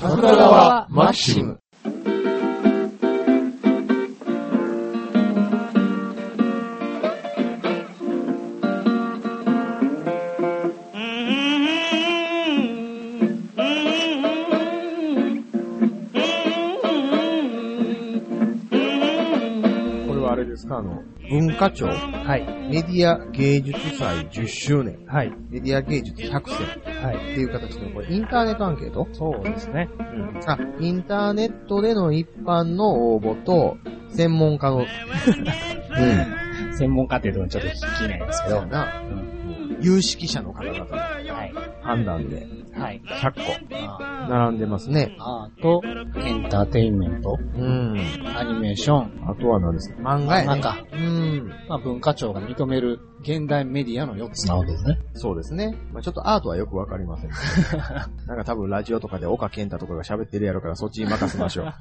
桜川マキシム。 文化庁、 はい。 メディア芸術祭10周年、 はい。 メディア芸術100選、 はい。 っていう形の、これインターネットアンケート？ そうですね。 インターネットでの一般の応募と、専門家の、 専門家っていうとちょっと聞きないですけど。 有識者の方々の判断で、100個、並んでますね。 アート、エンターテインメント、アニメーション、 あとは何ですか？漫画やね。 まあ文化庁が認める現代メディアの4つなわけですね。 そうですね。まあちょっとアートはよくわかりません。なんか多分ラジオとかで岡健太とかが喋ってるやろからそっちに任せましょう。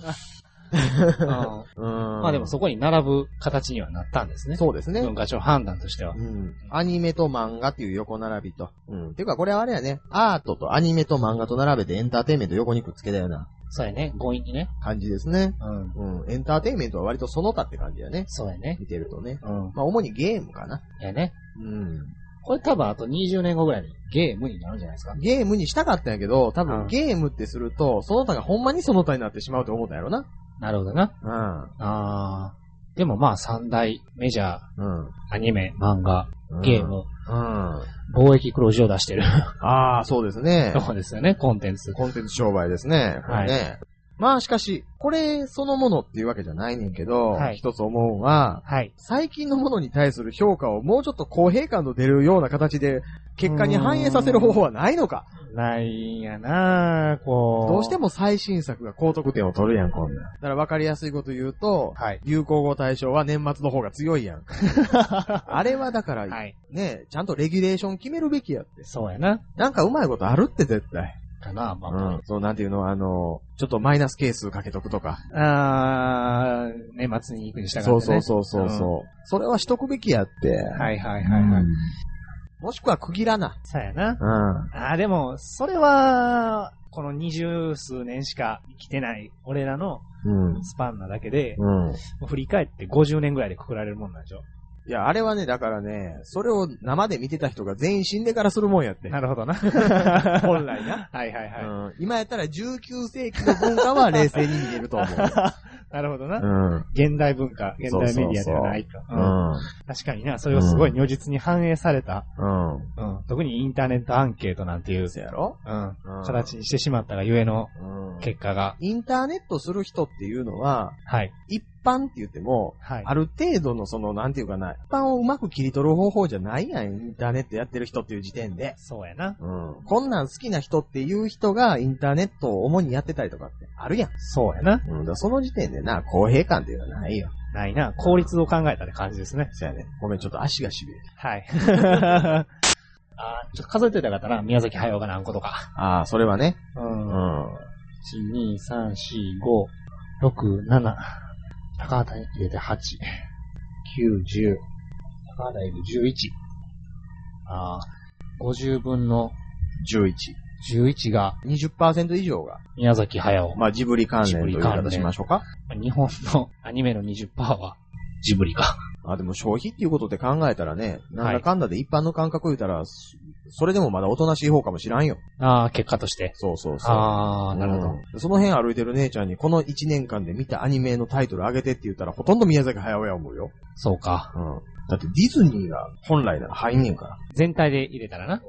まあでもそこに並ぶ形にはなったんですね。 そうですね。 文化庁判断としては。 アニメと漫画っていう横並びと。っていうかこれはあれやね。アートとアニメと漫画と並べてエンターテインメント横にくっつけたような。 そうやね。強引にね。 感じですね。エンターテインメントは割とその他って感じやね。 そうやね。 見てるとね。まあ主にゲームかな。 やね。これ多分あと20年後ぐらいにゲームになるんじゃないですか。 ゲームにしたかったんやけど、多分ゲームってすると、その他がほんまにその他になってしまうと思ったんやろな。 なるほどな。でもまあ三大メジャー、アニメ、漫画、ゲーム、貿易黒字を出してる。 そうですね。 そうですよね、コンテンツ商売ですね。これね。まあしかし、これそのものっていうわけじゃないねんけど、一つ思うのは、最近のものに対する評価をもうちょっと公平感の出るような形で結果に反映させる方法はないのか。 ないんやなぁ、 どうしても最新作が高得点を取るやん、こんなん。だから分かりやすいこと言うと、流行語大賞は年末の方が強いやん。あれはだから、ね、ちゃんとレギュレーション決めるべきやって。 そうやな。 なんかうまいことあるって絶対。 かな、まあ。 そう、なんていうの、ちょっとマイナス係数かけとくとか。 年末に行くにしたからね。 そう。それはしとくべきやって。もしくは区切らな。 そうやな。でも、それは、この20数年しか生きてない俺らのスパンなだけで、振り返って50年ぐらいでくくられるもんなんでしょ。 いや、あれはね、だからね、それを生で見てた人が全員死んでからするもんやって。 なるほどな。 本来な。今やったら19世紀の文化は冷静に見れると思う。 なるほどな。現代文化、現代メディアではないと。確かにな、それをすごい如実に反映された。特にインターネットアンケートなんていう、形にしてしまったがゆえの結果が。 インターネットする人っていうのは、一般って言っても、ある程度のその、なんていうかな、一般をうまく切り取る方法じゃないやん、インターネットやってる人っていう時点で。 そうやな。 こんなん好きな人っていう人がインターネットを主にやってたりとかってあるやん。 そうやな。 その時点でな、公平感っていうのはないよ。 ないな。効率を考えたって感じですね。 そうやね。ごめん、ちょっと足がしびれた。ちょっと数えといたかったな。宮崎駿が何個とか。 それはね。 1、2、3、4、5、6、7。高畑入れて8、9、10。高畑入れて11。50分の 11。 11が 20% 以上が宮崎駿。 まあジブリ関連という言い方しましょうか。 日本のアニメの 20% はジブリか。 でも消費っていうことで考えたらね、なんだかんだで一般の感覚言うたら、それでもまだおとなしい方かもしらんよ。 結果として。 そう。 なるほど。 その辺歩いてる姉ちゃんにこの1年間で見たアニメのタイトル上げてって言ったらほとんど宮崎駿や思うよ。 そうか。 だってディズニーが本来なら入んねんから。 全体で入れたらな。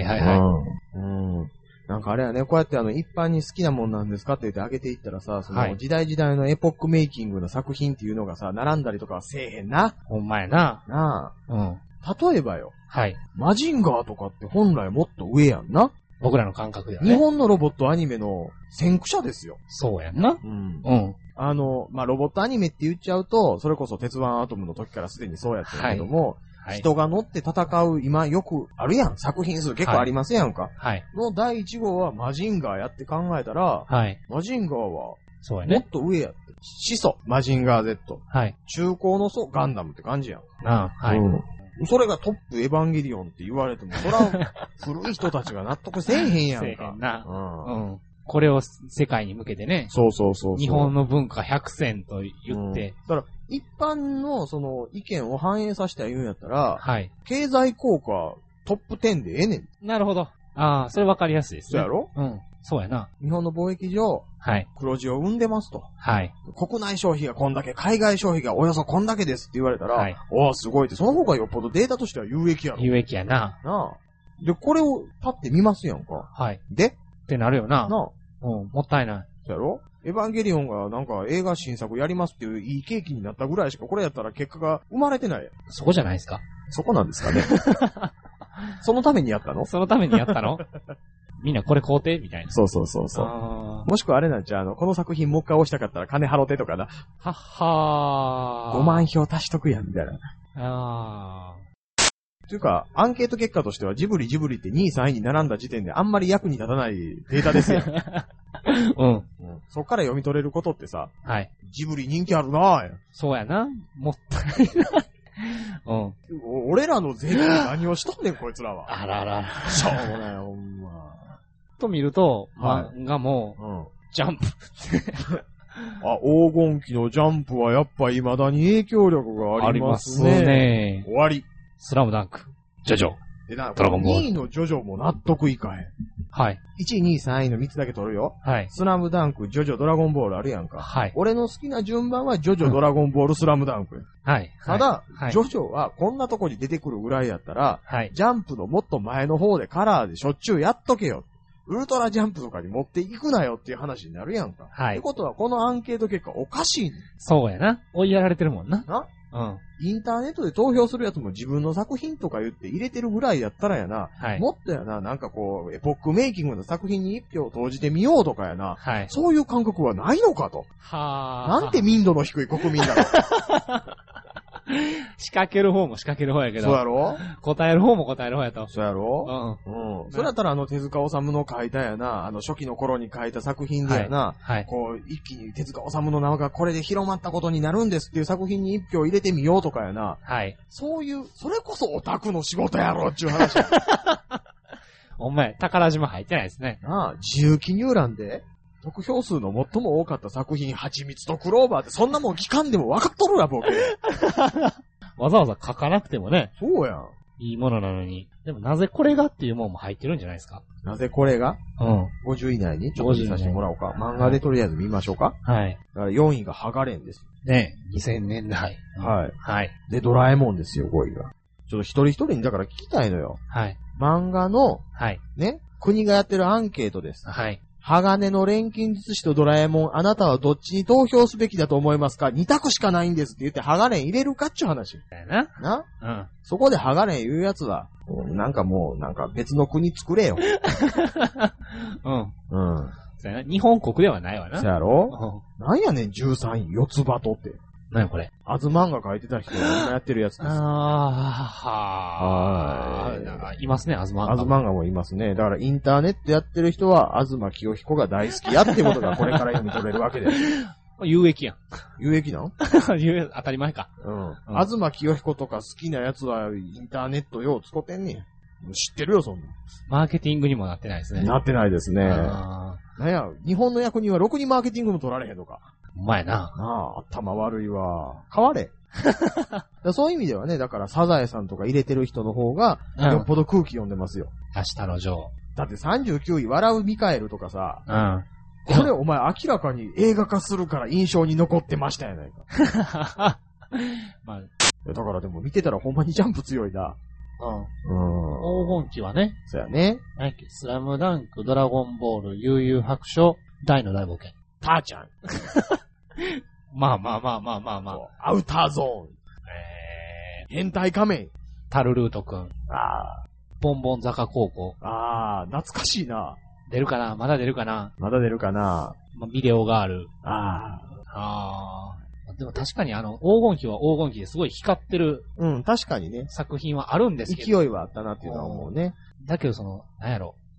なんかあれやね、こうやって一般に好きなもんなんですかって言ってあげていったらさ、その時代時代のエポックメイキングの作品っていうのがさ、並んだりとかはせえへんな。 ほんまやな。 例えばよ。マジンガーとかって本来もっと上やんな。 僕らの感覚ではね。 日本のロボットアニメの先駆者ですよ。 そうやんな。 まあ、ロボットアニメって言っちゃうと、それこそ鉄腕アトムの時からすでにそうやったけども、人が乗って戦う今よくあるやん。作品数結構ありますやんか。の第1号はマジンガーやって考えたら、マジンガーはもっと上やって。始祖、マジンガー Z。中高の祖、ガンダムって感じやん。それがトップエヴァンゲリオンって言われても、そら古い人たちが納得せえへんやんか。 これを世界に向けてね。 そうそうそう。 日本の文化100選と言って。 だから、一般のその意見を反映させて言うんやったら、 はい。 経済効果トップ10でええねん。 なるほど。ああ、それ分かりやすいですね。 そうやろ？ うん。そうやな。 日本の貿易上、 はい。 黒字を生んでますと。 はい。 国内消費がこんだけ、海外消費がおよそこんだけですって言われたら、はい。おーすごいって、その方がよっぽどデータとしては有益やろ。 有益やな。 なあ。で、これをパッて見ますやんか。 はい。 でってなるよな。 なあ。 うん、もったいない。 そうやろ？エヴァンゲリオンがなんか映画新作やりますっていういい契機になったぐらいしか、これやったら結果が生まれてない。 そこじゃないですか？ そこなんですかね。そのためにやったの？ そのためにやったの？みんなこれ買うてみたいな。 そうそうそうそう。もしくはあれなんちゃうこの作品もう一回押したかったら金払ってとかな。 はっはー。 5万票足しとくやん、みたいな。 あー。というか、アンケート結果としてはジブリって2位3位に並んだ時点であんまり役に立たないデータですよ。 うん。 そっから読み取れることってさ。 はい。 ジブリ人気あるなぁ。 そうやな。もったいない。うん。 俺らの税金何をしとんねん、こいつらは。 あらら。 しょうもない、ほんま。 と見ると、漫画も、ジャンプ。 あ、黄金期のジャンプはやっぱ未だに影響力がありますね。ありますね。終わり。 スラムダンク。ジョジョ。ドラゴンボール。 2位のジョジョも納得いかへん。 はい。 1位、2位、3位の3つだけ取るよ。 はい。 スラムダンク、ジョジョ、ドラゴンボールあるやんか。 はい。 俺の好きな順番はジョジョ、ドラゴンボール、スラムダンク。 はい。 ただ、ジョジョはこんなとこに出てくるぐらいやったら、はい。ジャンプのもっと前の方でカラーでしょっちゅうやっとけよ。ウルトラジャンプとかに持っていくなよっていう話になるやんか。はい。ってことは、このアンケート結果おかしいねん。 そうやな。追いやられてるもんな。 な？うん。インターネットで投票するやつも自分の作品とか言って入れてるぐらいやったらやな。はい。もっとやな、なんかこう、エポックメイキングの作品に一票投じてみようとかやな。はい。そういう感覚はないのかと。はあ。なんて民度の低い国民だろ。 仕掛ける方も仕掛ける方やけど。 そうやろ？ 答える方も答える方やと。 そうやろ？うん。うん。それやったら手塚治虫の書いたやな、初期の頃に書いた作品でやな、はい。こう、一気に手塚治虫の名がこれで広まったことになるんですっていう作品に一票入れてみようとかやな。はい。そういう、それこそオタクの仕事やろっていう話や。 お前、宝島入ってないですね。 なあ、自由記入欄で得票数の最も多かった作品、蜂蜜とクローバーってそんなもん聞かんでも分かっとるわ、僕。 わざわざ書かなくてもね。 そうやん。 いいものなのに。でもなぜこれがっていうもんも入ってるんじゃないですか？ なぜこれが？うん。50以内にちょっと見させてもらおうか。漫画でとりあえず見ましょうか。はい。だから4位がハガレンです。 ねえ、2000年代。 はい。はい。で、ドラえもんですよ、5位が。ちょっと一人一人にだから聞きたいのよ。はい。漫画の、はい。ね、国がやってるアンケートです。はい。鋼の錬金術師とドラえもん、あなたはどっちに投票すべきだと思いますか？ 2 択しかないんですって言って、鋼入れるかっちゅう話。 だよな。 な？うん。そこで鋼言うやつは、なんか別の国作れよ。 うん。うん。そうやな。日本国ではないわな。 そうやろ？うん。なんやねん、13位、四つ葉とって。 何これ？ アズマンが書いてた人が今やってるやつです。 はい。いますね、アズマンガ。 アズマンガもいますね。だからインターネットやってる人は、東清彦が大好きやってことがこれから読み取れるわけです。 有益やん。 有益なん当たり前か。 うん。東清彦とか好きなやつはインターネットよう使ってんねん。知ってるよ、そんな。 マーケティングにもなってないですね。 なってないですね。なんや、日本の役人はろくにマーケティングも取られへんのか。 うまいな。 なあ、頭悪いわ。変われ。そういう意味ではね、だからサザエさんとか入れてる人の方が、よっぽど空気読んでますよ。 明日のジョー。だって39位、笑うミカエルとかさ、これお前明らかに映画化するから印象に残ってましたやないか。まあ、だからでも見てたらほんまにジャンプ強いな。 黄金期はね。 そうやね。 スラムダンク、ドラゴンボール、悠々白書、大の大冒険。 ターちゃん。 まあ。 アウターゾーン。変態仮面。 タルルートくん。ボンボン坂高校。 懐かしいな。 出るかな？まだ出るかな？ まだ出るかな？ ビデオがある。でも確かに黄金期は黄金期ですごい光ってる。 うん、確かにね。 作品はあるんですけど。 勢いはあったなっていうのは思うね。 だけどなんやろ。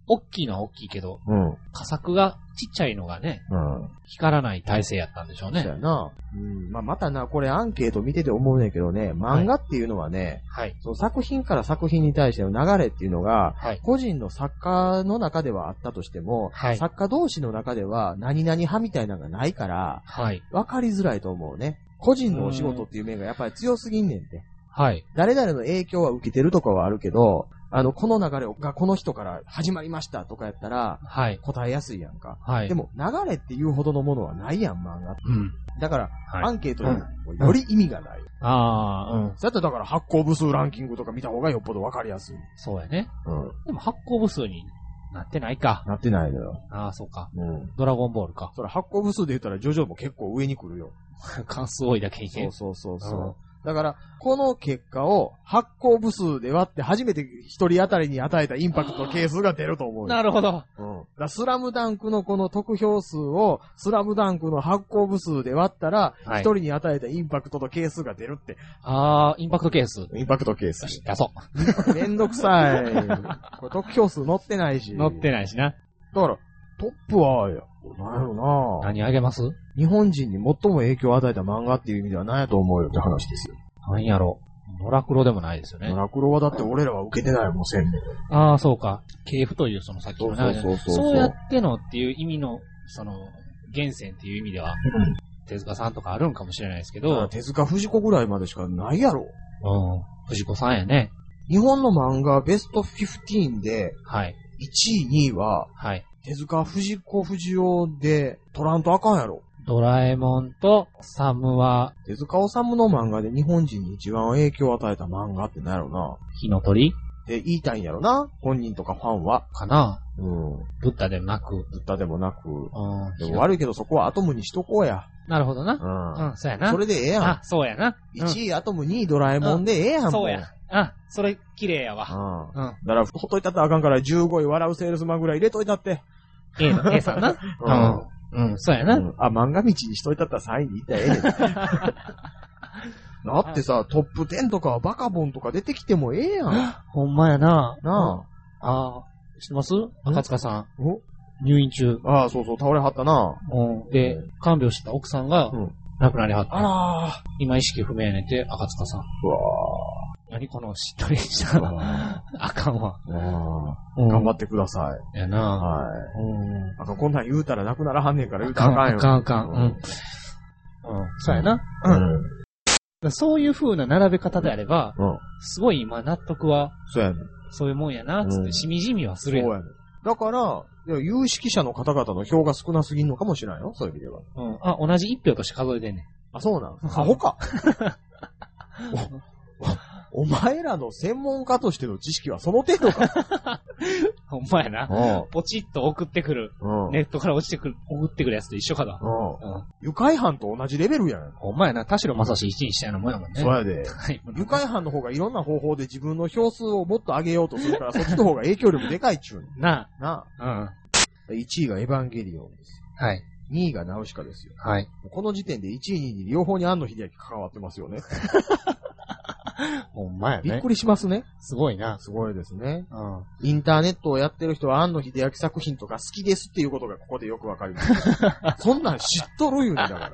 大きいのは大きいけど、佳作がちっちゃいのがね、光らない体制やったんでしょうね。 そうやな。またな、これアンケート見てて思うねんけどね、漫画っていうのはね、その作品から作品に対しての流れっていうのが、個人の作家の中ではあったとしても、作家同士の中では何々派みたいなのがないから、わかりづらいと思うね。個人のお仕事っていう面がやっぱり強すぎんねんて。誰々の影響は受けてるとかはあるけど、この流れがこの人から始まりましたとかやったら、答えやすいやんか。でも、流れっていうほどのものはないやん、漫画って。だから、アンケートにより意味がない。そうやったらだから発行部数ランキングとか見た方がよっぽどわかりやすい。 そうやね。でも発行部数になってないか。 なってないのよ。 そうか。ドラゴンボールか。 それ発行部数で言ったらジョジョも結構上に来るよ。 関数多いだけにね。 そう。だから、この結果を発行部数で割って初めて一人当たりに与えたインパクト係数が出ると思うよ。 なるほど。 スラムダンクのこの得票数をスラムダンクの発行部数で割ったら、一人に与えたインパクトと係数が出るって。 インパクト係数。 インパクト係数。 出そう。 めんどくさい。これ得票数載ってないし。 載ってないしな。 だから、トップは、なんやろな。 何あげます？ 日本人に最も影響を与えた漫画っていう意味では何やと思うよって話ですよ。 何やろ。ノラクロでもないですよね。 ノラクロはだって俺らは受けてないもん、せんねん。そうか。系譜というそのさっきのそうやってのっていう意味の、その、源泉っていう意味では、手塚さんとかあるんかもしれないですけど。 手塚藤子ぐらいまでしかないやろ。 藤子さんやね。 日本の漫画ベスト15で、1位、2位は、手塚藤子不二雄で取らんとあかんやろ。 ドラえもんとサムは、 手塚治虫の漫画で日本人に一番影響を与えた漫画って何やろな。 火の鳥って言いたいんやろな。本人とかファンは。 かな。ブッダでもなく。 ブッダでもなく。でも悪いけどそこはアトムにしとこうや。 なるほどな。そうやな。 それでええやん。 そうやな。 1位アトム、2位ドラえもんでええやん。 そうや。それ綺麗やわ。 だからほっといたってあかんから15位笑うセールスマンぐらい入れといたって。 A さんな。そうやな。 漫画道にしといたったら3位にいったらええねん。だってさ、トップ10とかバカボンとか出てきてもええやん。 ほんまやな。知ってます？赤塚さん。入院中。 そう倒れはったな。 で、看病してた奥さんが、亡くなりはった。今意識不明やねんて、赤塚さん。何このしっとりしたあかんわ。 頑張ってください。 やな。 こんなん言うたら亡くならはんねんから言うたらあかんよ。 あかん。そうやな。そういう風な並べ方であれば、すごい今納得は、そういうもんやな、つってしみじみはするやん。 そうやね。だから、有識者の方々の票が少なすぎんのかもしれないよ、そういう意味では。 同じ1票として数えてんねん。 そうなん？アホか。お前らの専門家としての知識はその程度か。 ほんまやな。ポチッと送ってくる。ネットから送ってくるやつと一緒かだ。 愉快犯と同じレベルやん。 ほんまやな。田代正史1位したようなもんやもんね。 そうやで。愉快犯の方がいろんな方法で自分の票数をもっと上げようとするから、そっちの方が影響力でかいっちゅうなあ。1位がエヴァンゲリオンです。2位がナウシカですよ。この時点で1位、2位に両方に庵野秀明関わってますよね。 ほんまやね。 びっくりしますね。 すごいな。 すごいですね。インターネットをやってる人は庵野秀明作品とか好きですっていうことがここでよくわかります。そんなん知っとる言うね、だから。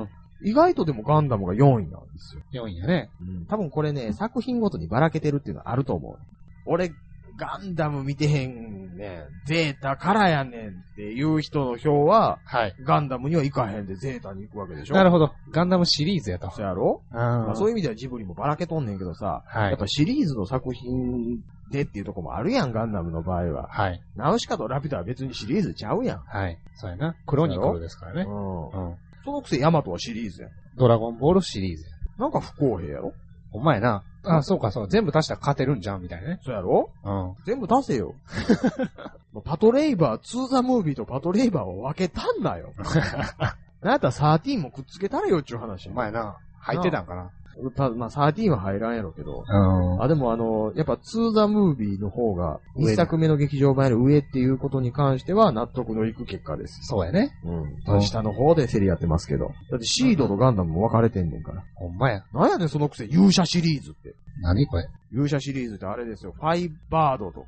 意外とでもガンダムが4位なんですよ。 4位やね。 多分これね、作品ごとにばらけてるっていうのはあると思う。俺、ガンダム見てへんねん。ゼータからやねんっていう人の票は、ガンダムには行かへんでゼータに行くわけでしょ。 なるほど。ガンダムシリーズやと。 そうやろ？そういう意味ではジブリもばらけとんねんけどさ、やっぱシリーズの作品でっていうとこもあるやん、ガンダムの場合は。ナウシカとラピュタは別にシリーズちゃうやん。 そうやな。クロニクルですからね。 そのくせヤマトはシリーズやん。 ドラゴンボールシリーズや。 なんか不公平やろ？ お前な。そうか。全部足したら勝てるんじゃんみたいなね。 そうやろ？全部足せよ。パトレイバー、2ザムービーとパトレイバーを分けたんだよ。なんやったら13もくっつけたらよっちゅう話。 お前な。入ってたんかな。 13は入らんやろけど。でもやっぱ2ザムービーの方が、1作目の劇場版より上っていうことに関しては納得のいく結果です。 そうやね。 下の方で競り合ってますけど。だってシードとガンダムも分かれてんねんから。 ほんまや。 なんやねんそのくせ勇者シリーズって。 何これ？ 勇者シリーズってあれですよ。ファイバードとか。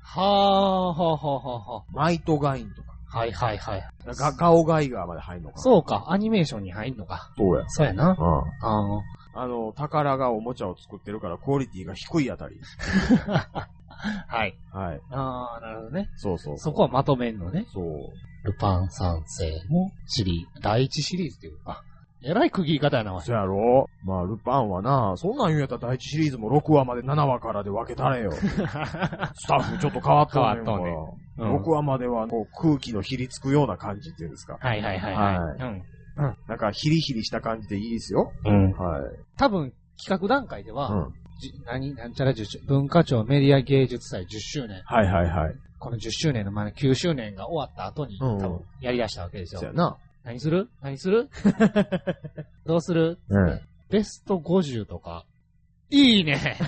はあ、はあ、はあ、はあ。 マイトガインとか。 はいはいはい。 ガオガイガーまで入んのかな。 そうか、アニメーションに入んのか。 そうや。 そうやな。 うん。宝がおもちゃを作ってるからクオリティが低いあたり。 はい。 はい。 ああ、なるほどね。 そうそう。 そこはまとめんのね。 そう。 ルパン三世の第一シリーズっていうか。えらい区切り方やな、わし。 そうやろ。まあ、ルパンはな、そんなん言うんやったら第一シリーズも6話まで7話からで分けたれよ。スタッフちょっと変わったねんから。6話まではこう空気のひりつくような感じっていうんですか。 はいはいはいはい。うん。 なんかヒリヒリした感じでいいですよ。 うん。 はい。 多分、企画段階では、なんちゃら10周文化庁メディア芸術祭10周年。 はいはいはい。 この10周年の前の9周年が終わった後に、多分、やり出したわけですよ。 そうやな。 何するどうする、ベスト50とか。いいね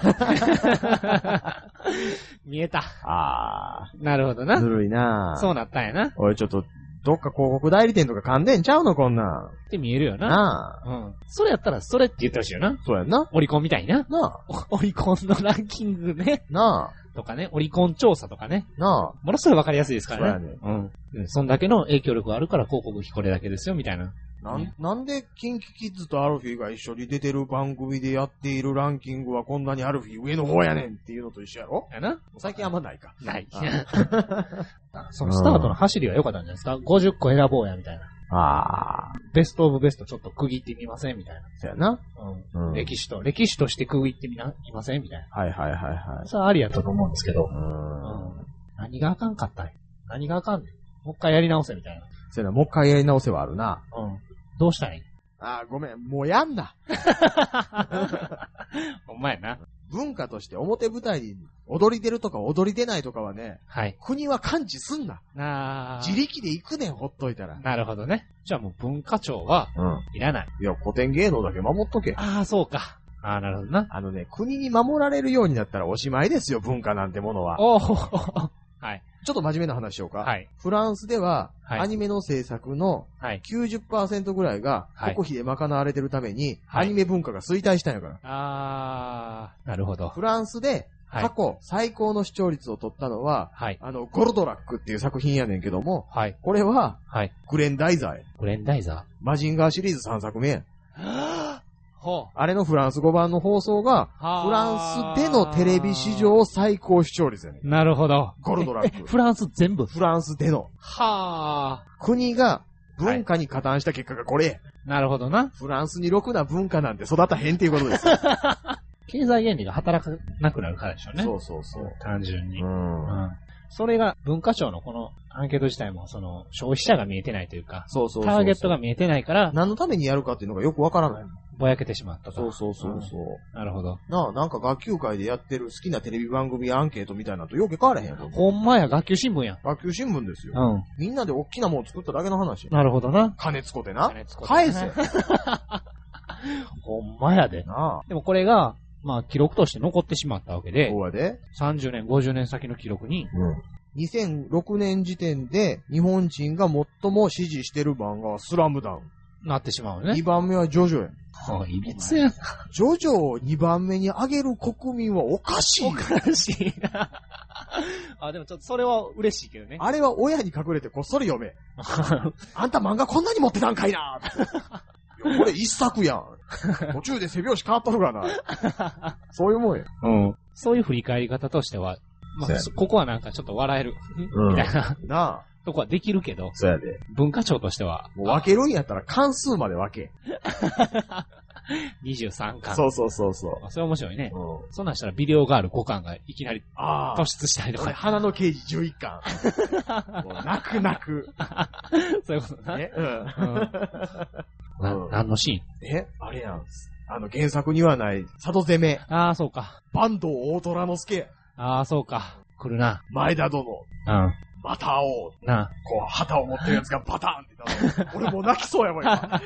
見えた。 あなるほどな。 ずるいな。 そうなったんやな。 おい、ちょっと、どっか広告代理店とか噛んでんちゃうのこんなん。 って見えるよな。 なあ。うん。それやったら、それって言ってほしいよな。 そうやんな。 オリコンみたいな。 なあ。オリコンのランキングね。 なあ。 とかね、オリコン調査とかね。 なあ。 ものすごいわかりやすいですからね。 そうやね。 うん。そんだけの影響力があるから広告費これだけですよ、みたいな。 なんで、キンキキッズとアルフィーが一緒に出てる番組でやっているランキングはこんなにアルフィー上の方やねんっていうのと一緒やろやな。 最近あんまないか。 ない。そのスタートの走りは良かったんじゃないですか ?50 個選ぼうや、みたいな。 ああ。 ベストオブベストちょっと区切ってみませんみたいな。 そうやな。 うん。歴史として区切ってみませんみたいな。 はいはいはいはい。 それはありやったと思うんですけど。何があかんかったん何があかんねん。もう一回やり直せみたいな。 そうやな、もう一回やり直せはあるな。 うん。どうしたらいい？ ああ、ごめん、もうやんな。 ほんまやな。 文化として表舞台に踊り出るとか踊り出ないとかはね、 はい。 国は感知すんな。自力で行くねん、ほっといたら。 なるほどね。じゃあもう文化庁は、いらない。 いや、古典芸能だけ守っとけ。 ああ、そうか。ああ、なるほどな。 国に守られるようになったらおしまいですよ、文化なんてものは。 おー。はい。 ちょっと真面目な話しようか。 はい。 フランスでは、アニメの制作の 90% ぐらいが国費で賄われてるために、アニメ文化が衰退したんやから。 あー、なるほど。 フランスで過去最高の視聴率を取ったのは、ゴルドラックっていう作品やねんけども、これは、グレンダイザーや。 グレンダイザーマジンガーシリーズ3作目や。 ほう。 あれのフランス語版の放送が、フランスでのテレビ史上最高視聴率やねん。 なるほど。 ゴルドラック。 フランス全部フランスでの。 はぁ。国が文化に加担した結果がこれ。 なるほどな。 フランスにろくな文化なんて育たへんっていうことです。 経済原理が働かなくなるからでしょうね。 そうそうそう。 単純に。それが文化庁のこのアンケート自体も消費者が見えてないというか、ターゲットが見えてないから、 何のためにやるかっていうのがよくわからない。 ぼやけてしまったと。 そう。 なるほど。 なんか学級会でやってる好きなテレビ番組アンケートみたいなのとよく変われへん。 ほんまや、学級新聞やん。 学級新聞ですよ。みんなで大きなもん作っただけの話。 なるほどな。 金使ってな。返せ。 ほんまやで。でもこれが、記録として残ってしまったわけで、 そうやで。 30年、50年先の記録に、 2006年時点で日本人が最も支持してる漫画はスラムダウン。 なってしまうね。 2番目はジョジョや。 いびつや。 ジョジョを2番目に上げる国民はおかしい。 おかしいな。でもちょっとそれは嬉しいけどね。 あれは親に隠れてこっそり読め。あんた漫画こんなに持ってたんかいな。これ一作やん。途中で背拍子変わっとるがな。そういうもんや。 そういう振り返り方としては、ここはなんかちょっっと笑える。みたいな。 なあ。 とこはできるけど。 そうやで。 文化庁としては。 もう分けるんやったら関数まで分け。 23巻。 そう。それ面白いね。そんなんしたらビデオガール5巻がいきなり突出したりとか。 花の刑事11巻。もう泣く。 そういうことな。何のシーン？ あれやん。原作にはない里攻め。 そうか。 坂東大虎之助。 そうか。来るな。 前田殿。また会おう。こう、旗を持ってるやつがバターンってなる。俺もう泣きそうやもん、今。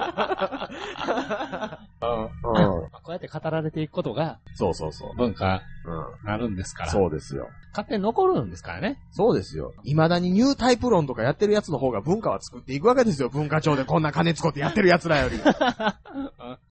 こうやって語られていくことが、 そう。 文化、なるんですから。 そうですよ。 勝手に残るんですからね。 そうですよ。未だにニュータイプ論とかやってるやつの方が文化は作っていくわけですよ。文化庁でこんな金使ってやってるやつらより。